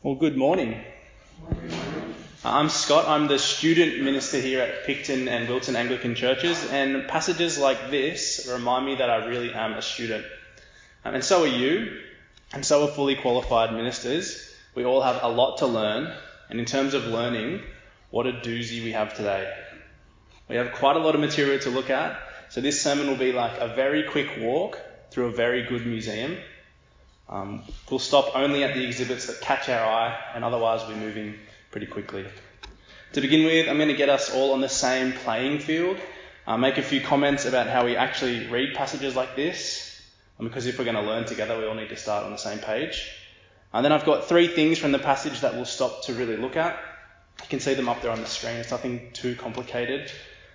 Well, good morning. I'm Scott. I'm the student minister here at Picton and Wilton Anglican Churches, and passages like this remind me that I really am a student. And so are you, and so are fully qualified ministers. We all have a lot to learn, and in terms of learning, what a doozy we have today. We have quite a lot of material to look at, so this sermon will be like a very quick walk through a very good museum. We'll stop only at the exhibits that catch our eye, and otherwise we're moving pretty quickly. To begin with, I'm going to get us all on the same playing field, make a few comments about how we actually read passages like this, because if we're going to learn together, we all need to start on the same page. And then I've got 3 things from the passage that we'll stop to really look at. You can see them up there on the screen. It's nothing too complicated.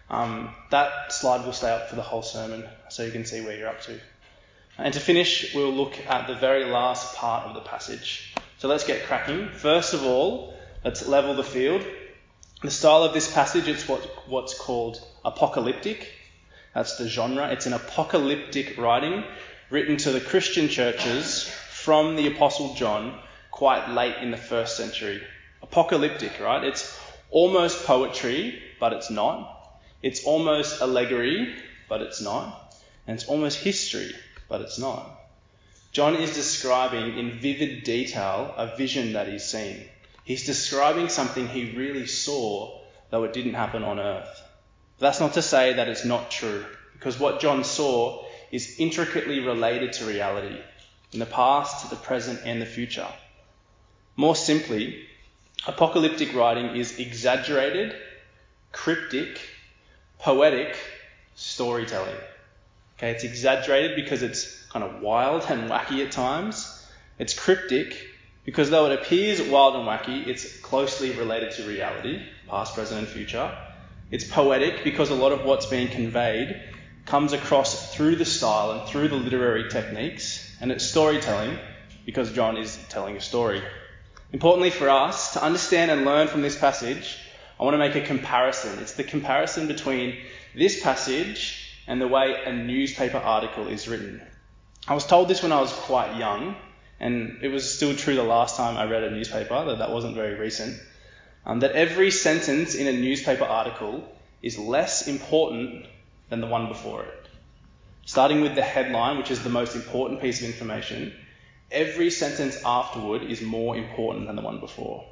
That slide will stay up for the whole sermon, so you can see where you're up to. And to finish, we'll look at the very last part of the passage. So let's get cracking. First of all, let's level the field. The style of this passage, it's what's called apocalyptic. That's the genre. It's an apocalyptic writing written to the Christian churches from the Apostle John quite late in the 1st century. Apocalyptic, right? It's almost poetry, but it's not. It's almost allegory, but it's not. And it's almost history, but it's not. John is describing in vivid detail a vision that he's seen. He's describing something he really saw, though it didn't happen on earth. That's not to say that it's not true, because what John saw is intricately related to reality, in the past, the present, and the future. More simply, apocalyptic writing is exaggerated, cryptic, poetic storytelling. Okay, it's exaggerated because it's kind of wild and wacky at times. It's cryptic because though it appears wild and wacky, it's closely related to reality, past, present, and future. It's poetic because a lot of what's being conveyed comes across through the style and through the literary techniques. And it's storytelling because John is telling a story. Importantly for us, to understand and learn from this passage, I want to make a comparison. It's the comparison between this passage and the way a newspaper article is written. I was told this when I was quite young, and it was still true the last time I read a newspaper, that wasn't very recent, that every sentence in a newspaper article is less important than the one before it. Starting with the headline, which is the most important piece of information, every sentence afterward is more important than the one before.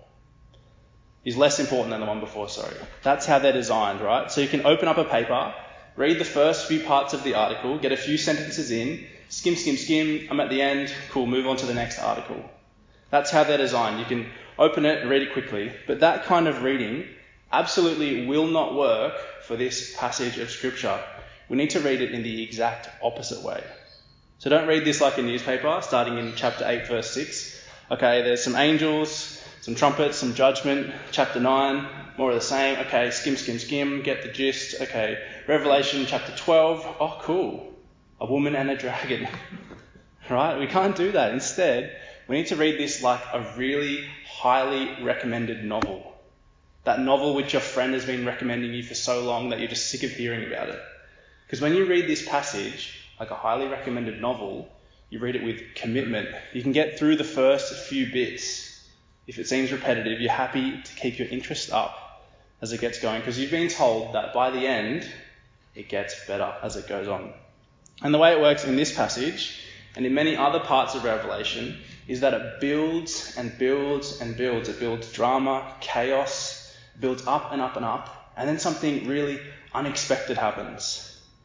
Is less important than the one before, sorry. That's how they're designed, right? So you can open up a paper, read the first few parts of the article, get a few sentences in, skim, I'm at the end, cool, move on to the next article. That's how they're designed. You can open it and read it quickly, but that kind of reading absolutely will not work for this passage of Scripture. We need to read it in the exact opposite way. So don't read this like a newspaper, starting in chapter 8, verse 6. Okay, there's some angels, some trumpets, some judgment. Chapter 9, more of the same. Okay, skim, get the gist. Okay, Revelation chapter 12. Oh, cool. A woman and a dragon. Right? We can't do that. Instead, we need to read this like a really highly recommended novel. That novel which your friend has been recommending you for so long that you're just sick of hearing about it. Because when you read this passage, like a highly recommended novel, you read it with commitment. You can get through the first few bits. If it seems repetitive, you're happy to keep your interest up as it gets going, because you've been told that by the end, it gets better as it goes on. And the way it works in this passage, and in many other parts of Revelation, is that it builds and builds and builds. It builds drama, chaos, builds up and up and up, and then something really unexpected happens.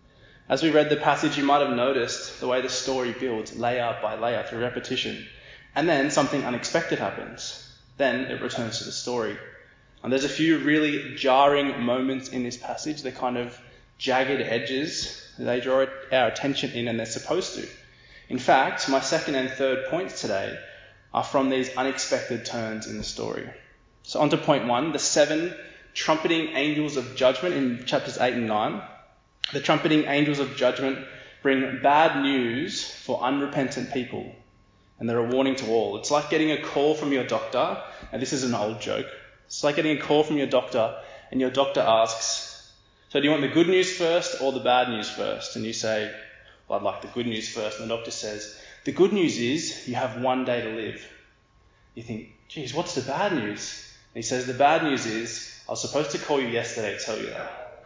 As we read the passage, you might have noticed the way the story builds layer by layer through repetition. And then something unexpected happens. Then it returns to the story. And there's a few really jarring moments in this passage. They're kind of jagged edges. They draw our attention in, and they're supposed to. In fact, my second and third points today are from these unexpected turns in the story. So on to point 1, the 7 trumpeting angels of judgment in chapters 8 and 9. The trumpeting angels of judgment bring bad news for unrepentant people, and they're a warning to all. It's like getting a call from your doctor, and this is an old joke. It's like getting a call from your doctor, and your doctor asks, so do you want the good news first or the bad news first? And you say, well, I'd like the good news first. And the doctor says, the good news is you have one day to live. You think, geez, what's the bad news? And he says, the bad news is, I was supposed to call you yesterday to tell you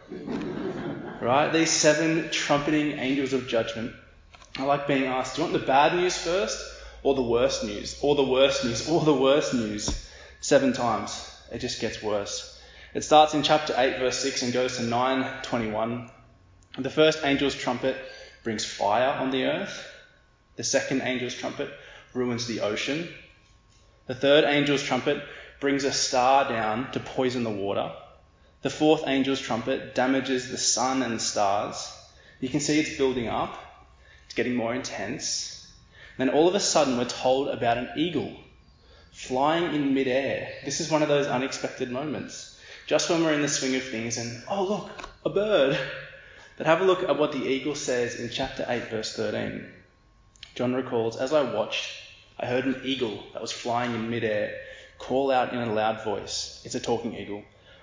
that. Right? These 7 trumpeting angels of judgment are like being asked, do you want the bad news first or the worst news? Or the worst news? Or the worst news? 7 times. It just gets worse. It starts in chapter 8 verse 6 and goes to 9:21. The first angel's trumpet brings fire on the earth. The second angel's trumpet ruins the ocean. The third angel's trumpet brings a star down to poison the water. The fourth angel's trumpet damages the sun and the stars. You can see it's building up. It's getting more intense. Then all of a sudden we're told about an eagle flying in midair. This is one of those unexpected moments. Just when we're in the swing of things and, oh look, a bird. But have a look at what the eagle says in chapter 8 verse 13. John recalls, as I watched, I heard an eagle that was flying in midair call out in a loud voice. It's a talking eagle.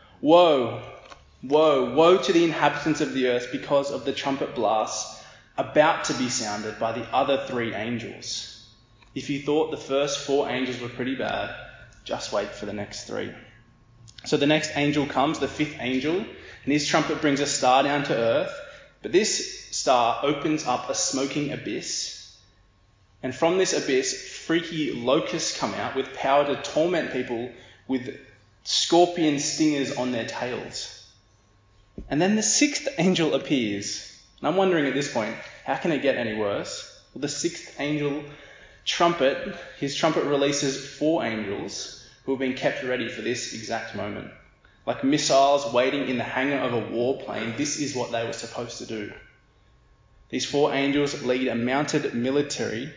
Woe, woe, woe to the inhabitants of the earth because of the trumpet blast about to be sounded by the other 3 angels. If you thought the first 4 angels were pretty bad, just wait for the next 3. So the next angel comes, the 5th angel, and his trumpet brings a star down to earth. But this star opens up a smoking abyss. And from this abyss, freaky locusts come out with power to torment people with scorpion stingers on their tails. And then the 6th angel appears. And I'm wondering at this point, how can it get any worse? Well, the 6th angel trumpet, his trumpet releases 4 angels who have been kept ready for this exact moment. Like missiles waiting in the hangar of a warplane, this is what they were supposed to do. These 4 angels lead a mounted military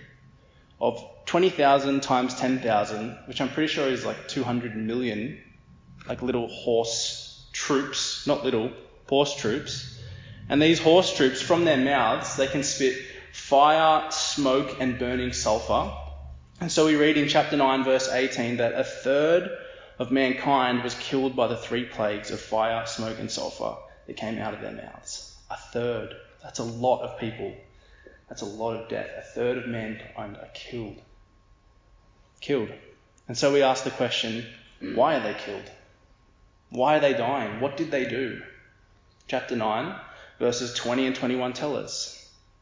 of 20,000 times 10,000, which I'm pretty sure is like 200 million, like little horse troops, not little, horse troops. And these horse troops, from their mouths, they can spit fire, smoke, and burning sulfur. And so we read in chapter 9, verse 18, that 1/3 of mankind was killed by the 3 plagues of fire, smoke, and sulfur that came out of their mouths. 1/3. That's a lot of people. That's a lot of death. 1/3 of mankind are killed. Killed. And so we ask the question, why are they killed? Why are they dying? What did they do? Chapter 9, verses 20 and 21 tell us.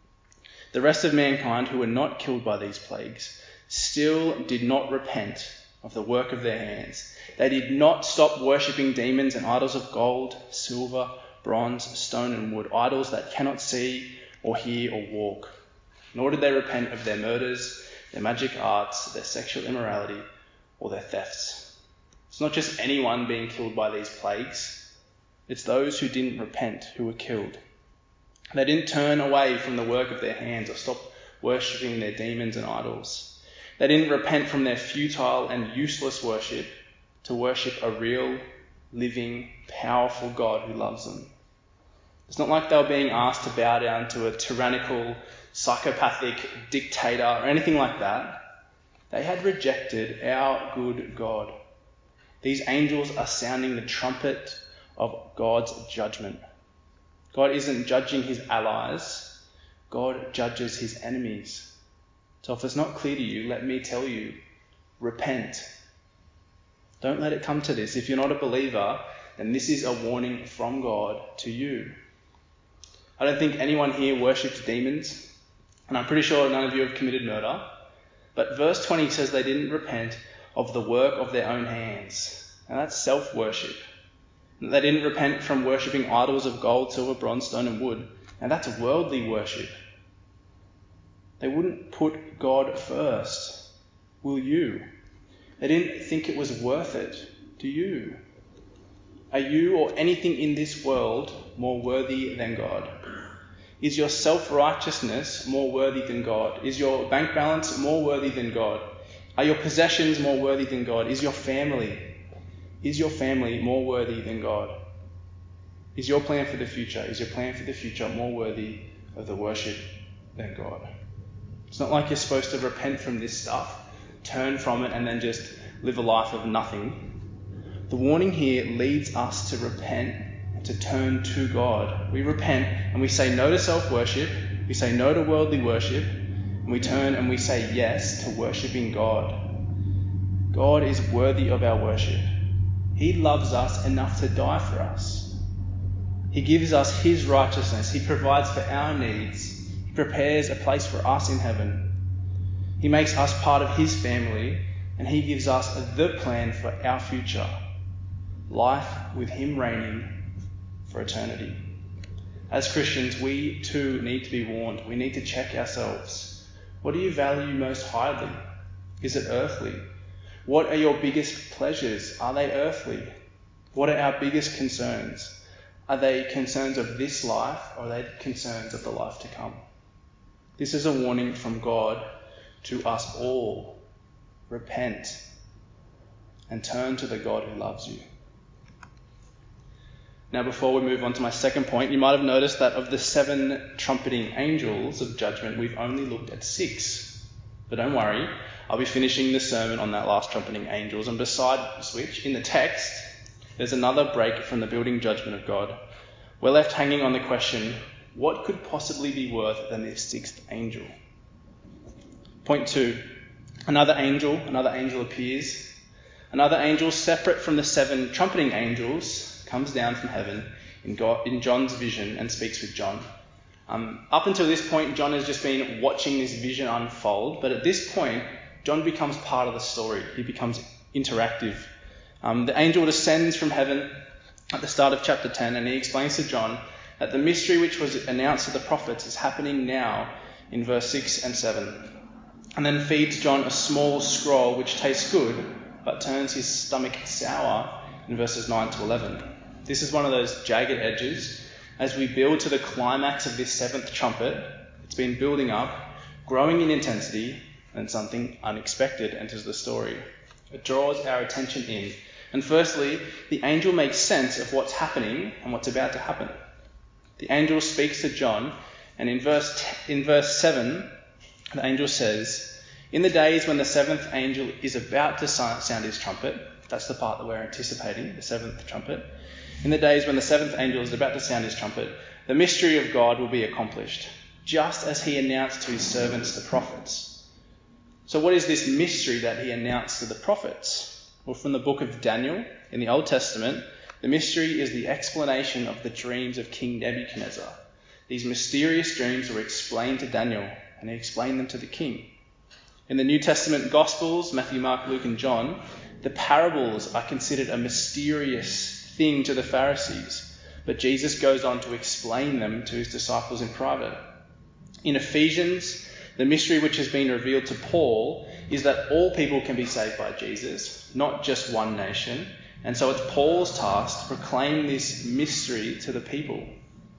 The rest of mankind who were not killed by these plagues still did not repent of the work of their hands. They did not stop worshipping demons and idols of gold, silver, bronze, stone, and wood, idols that cannot see or hear or walk. Nor did they repent of their murders, their magic arts, their sexual immorality, or their thefts. It's not just anyone being killed by these plagues. It's those who didn't repent who were killed. They didn't turn away from the work of their hands or stop worshipping their demons and idols. They didn't repent from their futile and useless worship to worship a real, living, powerful God who loves them. It's not like they were being asked to bow down to a tyrannical, psychopathic dictator or anything like that. They had rejected our good God. These angels are sounding the trumpet of God's judgment. God isn't judging his allies. God judges his enemies. So if it's not clear to you, let me tell you, repent. Don't let it come to this. If you're not a believer, then this is a warning from God to you. I don't think anyone here worships demons, and I'm pretty sure none of you have committed murder. But verse 20 says they didn't repent of the work of their own hands. And that's self-worship. They didn't repent from worshipping idols of gold, silver, bronze, stone, and wood. And that's worldly worship. They wouldn't put God first. Will you? They didn't think it was worth it. Do you? Are you or anything in this world more worthy than God? Is your self-righteousness more worthy than God? Is your bank balance more worthy than God? Are your possessions more worthy than God? Is your family more worthy than God? Is your plan for the future more worthy of the worship than God? It's not like you're supposed to repent from this stuff, turn from it, and then just live a life of nothing. The warning here leads us to repent and to turn to God. We repent and we say no to self-worship, we say no to worldly worship, and we turn and we say yes to worshipping God. God is worthy of our worship. He loves us enough to die for us. He gives us his righteousness. He provides for our needs. He prepares a place for us in heaven. He makes us part of his family, and he gives us the plan for our future. Life with him reigning for eternity. As Christians, we too need to be warned. We need to check ourselves. What do you value most highly? Is it earthly? What are your biggest pleasures? Are they earthly? What are our biggest concerns? Are they concerns of this life, or are they concerns of the life to come? This is a warning from God to us all. Repent and turn to the God who loves you. Now, before we move on to my second point, you might have noticed that of the 7 trumpeting angels of judgment, we've only looked at 6. But don't worry, I'll be finishing the sermon on that last trumpeting angels. And besides which, in the text, there's another break from the building judgment of God. We're left hanging on the question, what could possibly be worse than this 6th angel? Point 2, another angel appears. Another angel separate from the 7 trumpeting angels comes down from heaven in John's vision and speaks with John. Up until this point, John has just been watching this vision unfold, but at this point, John becomes part of the story. He becomes interactive. The angel descends from heaven at the start of chapter 10, and he explains to John that the mystery which was announced to the prophets is happening now in verse 6 and 7. And then feeds John a small scroll which tastes good, but turns his stomach sour in verses 9 to 11. This is one of those jagged edges. As we build to the climax of this 7th trumpet, it's been building up, growing in intensity, and something unexpected enters the story. It draws our attention in. And firstly, the angel makes sense of what's happening and what's about to happen. The angel speaks to John, and in verse 7, the angel says, "In the days when the 7th angel is about to sound his trumpet," that's the part that we're anticipating, the 7th trumpet. "In the days when the 7th angel is about to sound his trumpet, the mystery of God will be accomplished, just as he announced to his servants, the prophets." So what is this mystery that he announced to the prophets? Well, from the book of Daniel in the Old Testament, the mystery is the explanation of the dreams of King Nebuchadnezzar. These mysterious dreams were explained to Daniel, and he explained them to the king. In the New Testament Gospels, Matthew, Mark, Luke, and John, the parables are considered a mysterious thing to the Pharisees, but Jesus goes on to explain them to his disciples in private. In Ephesians, the mystery which has been revealed to Paul is that all people can be saved by Jesus, not just one nation, and so it's Paul's task to proclaim this mystery to the people.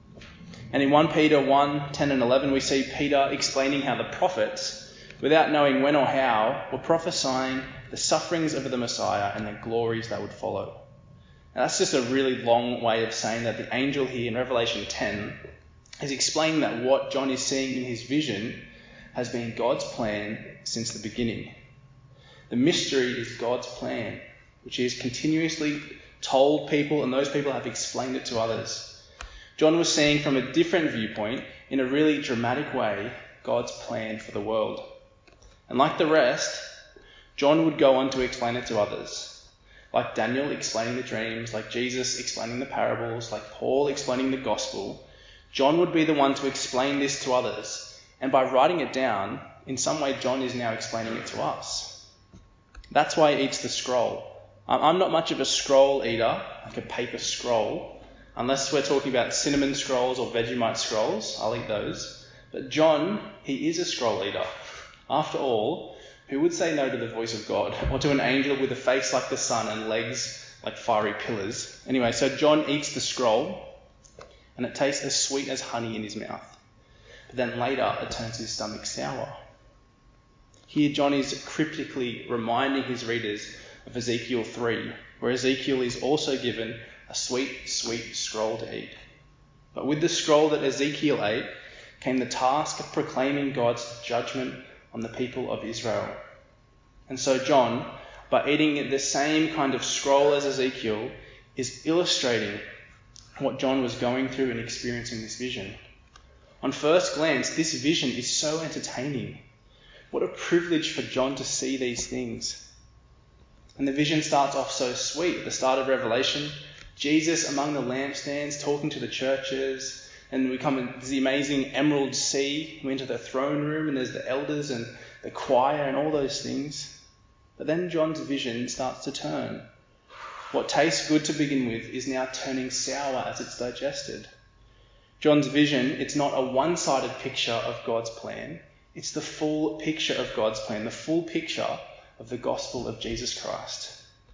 And in 1 Peter 1, 10 and 11, we see Peter explaining how the prophets, without knowing when or how, were prophesying the sufferings of the Messiah and the glories that would follow. Now, that's just a really long way of saying that the angel here in Revelation 10 is explaining that what John is seeing in his vision has been God's plan since the beginning. The mystery is God's plan, which he has continuously told people, and those people have explained it to others. John was seeing from a different viewpoint, in a really dramatic way, God's plan for the world. And like the rest, John would go on to explain it to others. Like Daniel explaining the dreams, like Jesus explaining the parables, like Paul explaining the gospel, John would be the one to explain this to others. And by writing it down, in some way John is now explaining it to us. That's why he eats the scroll. I'm not much of a scroll eater, like a paper scroll, unless we're talking about cinnamon scrolls or Vegemite scrolls. I'll eat those. But John, he is a scroll eater. After all, who would say no to the voice of God, or to an angel with a face like the sun and legs like fiery pillars? Anyway, so John eats the scroll, and it tastes as sweet as honey in his mouth. But then later, it turns his stomach sour. Here, John is cryptically reminding his readers of Ezekiel 3, where Ezekiel is also given a sweet, sweet scroll to eat. But with the scroll that Ezekiel ate came the task of proclaiming God's judgment on the people of Israel. And so John, by eating the same kind of scroll as Ezekiel, is illustrating what John was going through and experiencing this vision. On first glance, this vision is so entertaining. What a privilege for John to see these things. And the vision starts off so sweet at the start of Revelation. Jesus among the lampstands talking to the churches. And we come into the amazing emerald sea. We enter the throne room and there's the elders and the choir and all those things. But then John's vision starts to turn. What tastes good to begin with is now turning sour as it's digested. John's vision, it's not a one-sided picture of God's plan. It's the full picture of God's plan, the full picture of the gospel of Jesus Christ.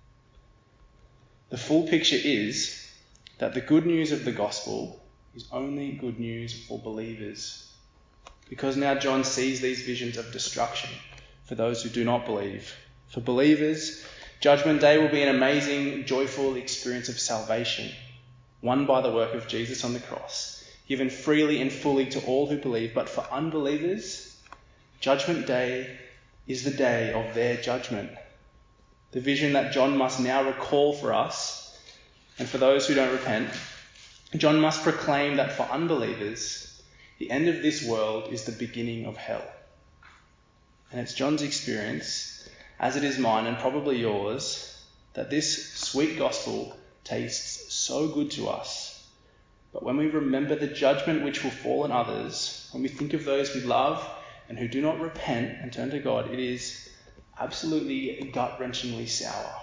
The full picture is that the good news of the gospel is only good news for believers. Because now John sees these visions of destruction for those who do not believe. For believers, Judgment Day will be an amazing, joyful experience of salvation, won by the work of Jesus on the cross, given freely and fully to all who believe. But for unbelievers, Judgment Day is the day of their judgment. The vision that John must now recall for us, and for those who don't repent, John must proclaim that for unbelievers, the end of this world is the beginning of hell. And it's John's experience, as it is mine and probably yours, that this sweet gospel tastes so good to us. But when we remember the judgment which will fall on others, when we think of those we love and who do not repent and turn to God, it is absolutely gut-wrenchingly sour.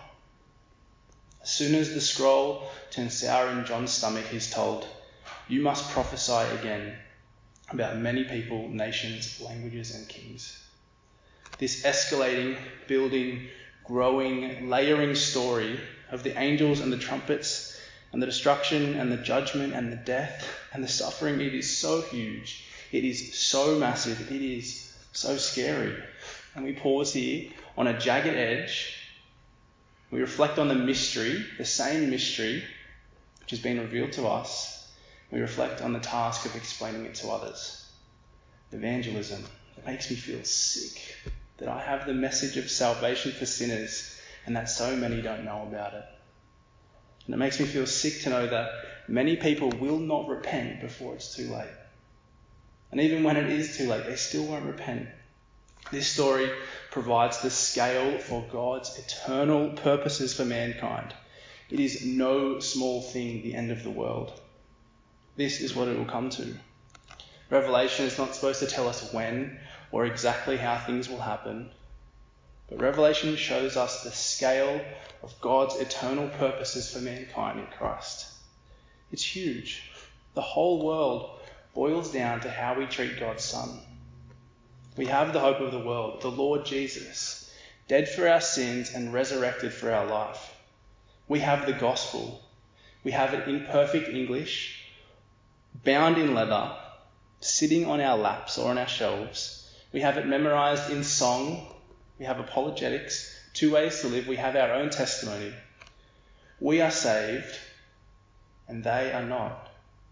As soon as the scroll turns sour in John's stomach, he's told, "You must prophesy again about many people, nations, languages, and kings." This escalating, building, growing, layering story of the angels and the trumpets and the destruction and the judgment and the death and the suffering, it is so huge. It is so massive. It is so scary. And we pause here on a jagged edge. We reflect on the mystery, the same mystery which has been revealed to us. We reflect on the task of explaining it to others. Evangelism. It makes me feel sick that I have the message of salvation for sinners and that so many don't know about it. And it makes me feel sick to know that many people will not repent before it's too late. And even when it is too late, they still won't repent. This story provides the scale for God's eternal purposes for mankind. It is no small thing, the end of the world. This is what it will come to. Revelation is not supposed to tell us when or exactly how things will happen, but Revelation shows us the scale of God's eternal purposes for mankind in Christ. It's huge. The whole world boils down to how we treat God's Son. We have the hope of the world, the Lord Jesus, dead for our sins and resurrected for our life. We have the gospel. We have it in perfect English, bound in leather, sitting on our laps or on our shelves. We have it memorized in song. We have apologetics, 2 ways to live. We have our own testimony. We are saved and they are not.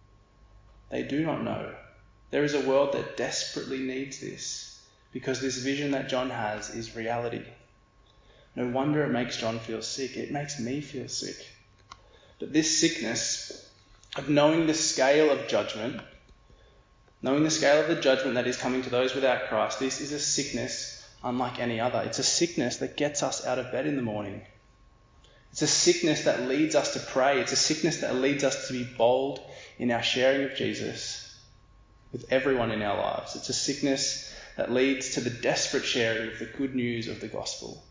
They do not know. There is a world that desperately needs this because this vision that John has is reality. No wonder it makes John feel sick. It makes me feel sick. But this sickness of knowing the scale of judgment, knowing the scale of the judgment that is coming to those without Christ, this is a sickness unlike any other. It's a sickness that gets us out of bed in the morning. It's a sickness that leads us to pray. It's a sickness that leads us to be bold in our sharing of Jesus with everyone in our lives. It's a sickness that leads to the desperate sharing of the good news of the gospel.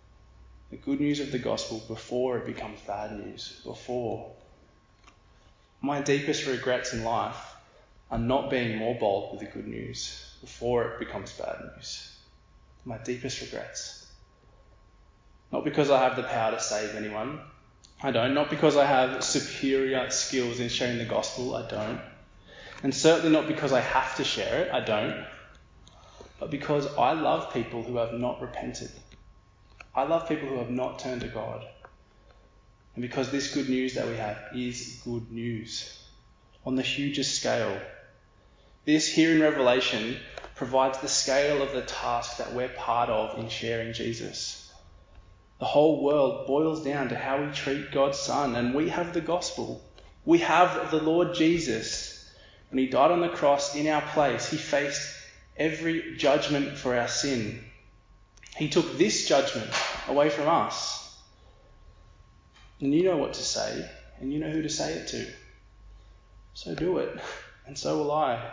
The good news of the gospel before it becomes bad news. Before. My deepest regrets in life are not being more bold with the good news before it becomes bad news. My deepest regrets. Not because I have the power to save anyone. I don't. Not because I have superior skills in sharing the gospel. I don't. And certainly not because I have to share it. I don't. But because I love people who have not repented. I love people who have not turned to God. And because this good news that we have is good news on the hugest scale. This here in Revelation provides the scale of the task that we're part of in sharing Jesus. The whole world boils down to how we treat God's Son, and we have the gospel. We have the Lord Jesus. When he died on the cross in our place, he faced every judgment for our sin. He took this judgment away from us. And you know what to say, and you know who to say it to. So do it, and so will I.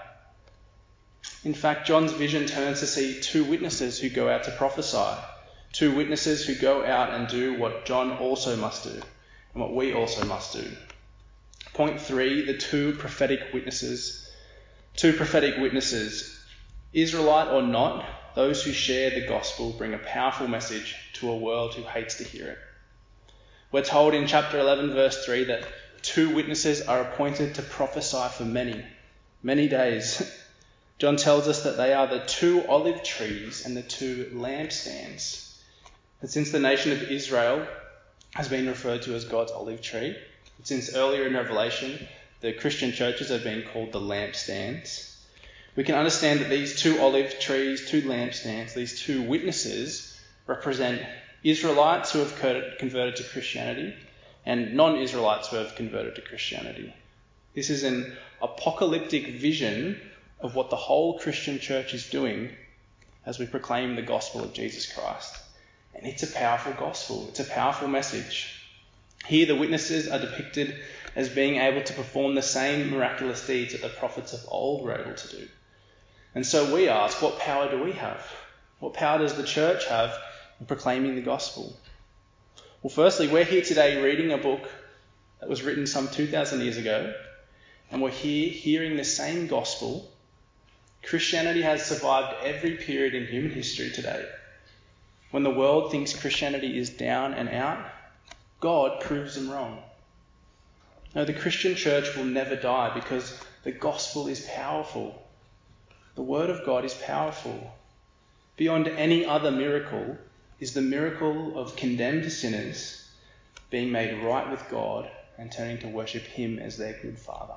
In fact, John's vision turns to see two witnesses who go out to prophesy. Two witnesses who go out and do what John also must do, and what we also must do. Point 3, the two prophetic witnesses. Two prophetic witnesses. Israelite or not, those who share the gospel bring a powerful message to a world who hates to hear it. We're told in chapter 11, verse 3, that two witnesses are appointed to prophesy for many days. John tells us that they are the two olive trees and the two lampstands. And since the nation of Israel has been referred to as God's olive tree, and since earlier in Revelation the Christian churches have been called the lampstands, we can understand that these two olive trees, two lampstands, these two witnesses represent Israelites who have converted to Christianity and non-Israelites who have converted to Christianity. This is an apocalyptic vision of what the whole Christian church is doing as we proclaim the gospel of Jesus Christ. And it's a powerful gospel. It's a powerful message. Here the witnesses are depicted as being able to perform the same miraculous deeds that the prophets of old were able to do. And so we ask, what power do we have? What power does the church have in proclaiming the gospel? Well, firstly, we're here today reading a book that was written some 2,000 years ago, and we're here hearing the same gospel. Christianity has survived every period in human history today. When the world thinks Christianity is down and out, God proves them wrong. No, the Christian church will never die because the gospel is powerful. The word of God is powerful. Beyond any other miracle is the miracle of condemned sinners being made right with God and turning to worship him as their good Father.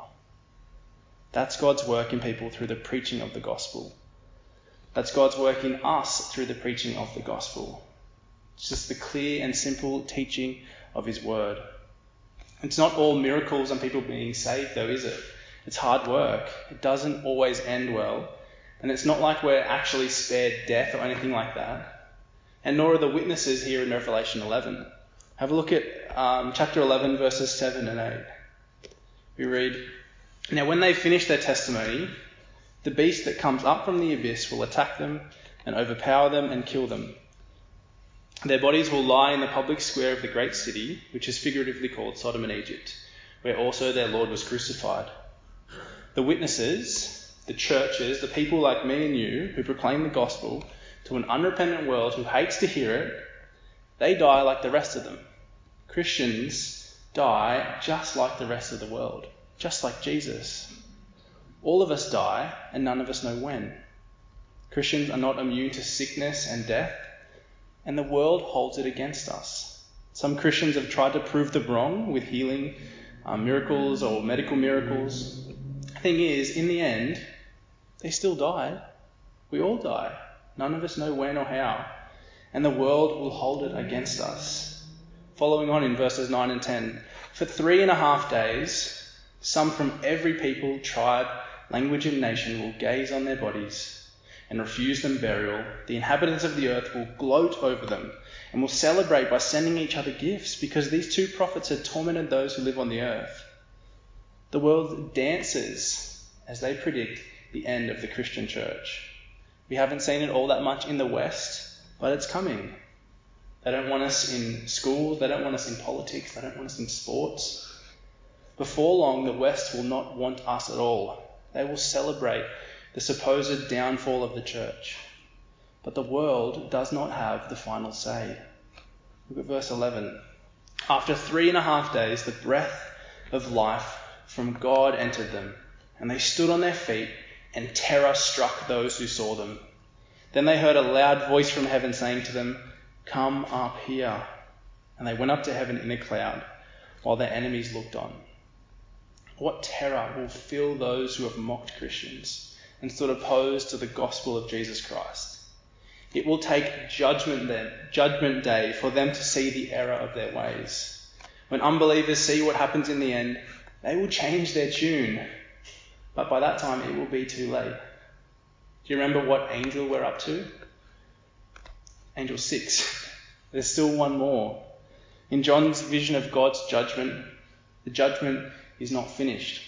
That's God's work in people through the preaching of the gospel. That's God's work in us through the preaching of the gospel. It's just the clear and simple teaching of his word. It's not all miracles and people being saved though, is it? It's hard work. It doesn't always end well. And it's not like we're actually spared death or anything like that. And nor are the witnesses here in Revelation 11. Have a look at chapter 11, verses 7 and 8. We read, "Now when they finish their testimony, the beast that comes up from the abyss will attack them and overpower them and kill them. Their bodies will lie in the public square of the great city, which is figuratively called Sodom and Egypt, where also their Lord was crucified. The witnesses, the churches, the people like me and you who proclaim the gospel to an unrepentant world who hates to hear it, they die like the rest of them. Christians die just like the rest of the world, just like Jesus. All of us die and none of us know when. Christians are not immune to sickness and death, and the world holds it against us. Some Christians have tried to prove them wrong with healing miracles or medical miracles. The thing is, in the end, they still die. We all die. None of us know when or how. And the world will hold it against us. Following on in verses 9 and 10. For 3.5 days, some from every people, tribe, language and nation will gaze on their bodies and refuse them burial. The inhabitants of the earth will gloat over them and will celebrate by sending each other gifts because these two prophets had tormented those who live on the earth. The world dances as they predict the end of the Christian church. We haven't seen it all that much in the West, but it's coming. They don't want us in schools, they don't want us in politics, they don't want us in sports. Before long, the West will not want us at all. They will celebrate the supposed downfall of the church. But the world does not have the final say. Look at verse 11. After 3.5 days, the breath of life from God entered them, and they stood on their feet, and terror struck those who saw them. Then they heard a loud voice from heaven saying to them, "Come up here." And they went up to heaven in a cloud, while their enemies looked on. What terror will fill those who have mocked Christians and stood opposed to the gospel of Jesus Christ. It will take judgment day for them to see the error of their ways. When unbelievers see what happens in the end, they will change their tune. But by that time, it will be too late. Do you remember what angel we're up to? Angel 6. There's still one more. In John's vision of God's judgment, the judgment is not finished.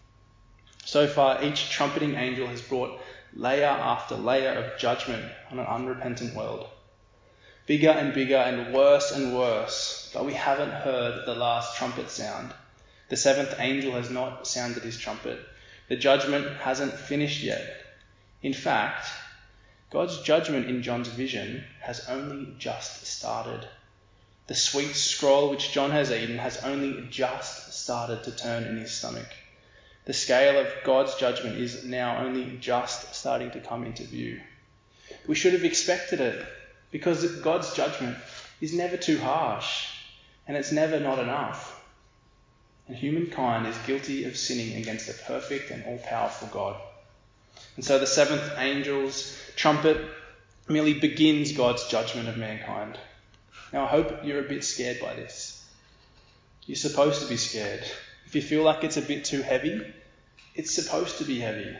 So far, each trumpeting angel has brought layer after layer of judgment on an unrepentant world. Bigger and bigger and worse, but we haven't heard the last trumpet sound. The seventh angel has not sounded his trumpet. The judgment hasn't finished yet. In fact, God's judgment in John's vision has only just started. The sweet scroll which John has eaten has only just started to turn in his stomach. The scale of God's judgment is now only just starting to come into view. We should have expected it, because God's judgment is never too harsh, and it's never not enough. And humankind is guilty of sinning against a perfect and all-powerful God. And so the seventh angel's trumpet merely begins God's judgment of mankind. Now, I hope you're a bit scared by this. You're supposed to be scared. If you feel like it's a bit too heavy, it's supposed to be heavy.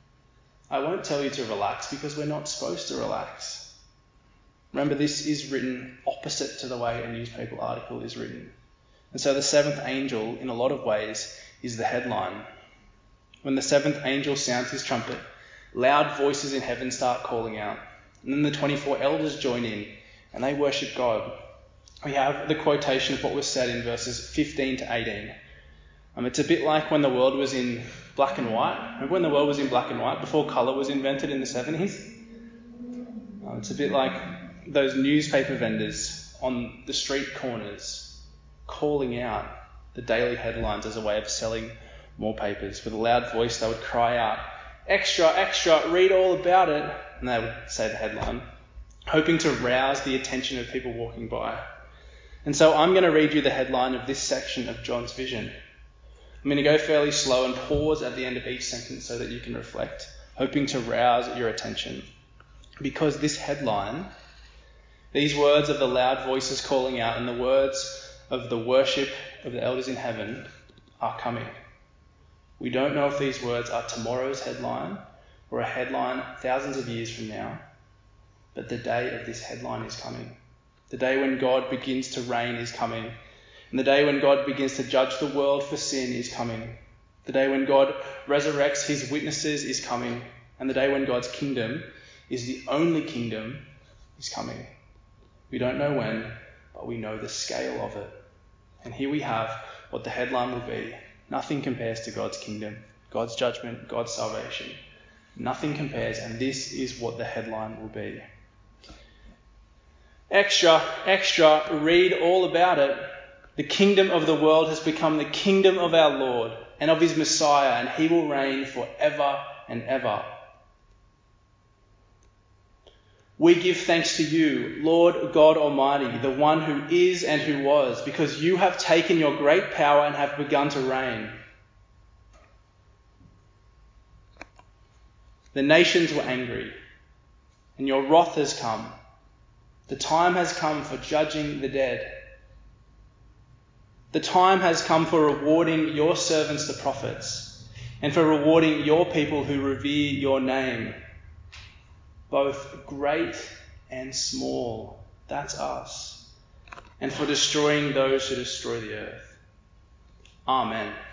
I won't tell you to relax, because we're not supposed to relax. Remember, this is written opposite to the way a newspaper article is written. And so the seventh angel, in a lot of ways, is the headline. When the seventh angel sounds his trumpet, loud voices in heaven start calling out. And then the 24 elders join in, and they worship God. We have the quotation of what was said in verses 15 to 18. It's a bit like when the world was in black and white. Remember when the world was in black and white before colour was invented in the 70s? It's a bit like those newspaper vendors on the street corners calling out the daily headlines as a way of selling more papers. With a loud voice, they would cry out, "Extra, extra, read all about it." And they would say the headline, hoping to rouse the attention of people walking by. And so I'm going to read you the headline of this section of John's vision. I'm going to go fairly slow and pause at the end of each sentence so that you can reflect, hoping to rouse your attention. Because this headline, these words of the loud voices calling out and the words of the worship of the elders in heaven are coming. We don't know if these words are tomorrow's headline or a headline thousands of years from now, but the day of this headline is coming. The day when God begins to reign is coming. And the day when God begins to judge the world for sin is coming. The day when God resurrects his witnesses is coming. And the day when God's kingdom is the only kingdom is coming. We don't know when, but we know the scale of it. And here we have what the headline will be. Nothing compares to God's kingdom, God's judgment, God's salvation. Nothing compares, and this is what the headline will be. Extra, extra, read all about it. The kingdom of the world has become the kingdom of our Lord and of his Messiah, and he will reign forever and ever. We give thanks to you, Lord God Almighty, the one who is and who was, because you have taken your great power and have begun to reign. The nations were angry, and your wrath has come. The time has come for judging the dead. The time has come for rewarding your servants, the prophets, and for rewarding your people who revere your name. Both great and small, that's us, and for destroying those who destroy the earth. Amen.